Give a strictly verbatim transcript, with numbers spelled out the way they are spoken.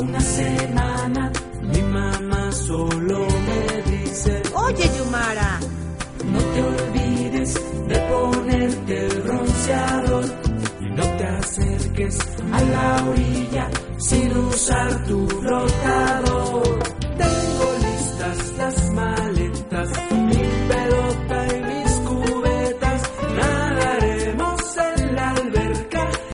una semana mi mamá solo me dice: oye, Yumara, no te olvides de ponerte el bronceador y no te acerques a la orilla sin usar tu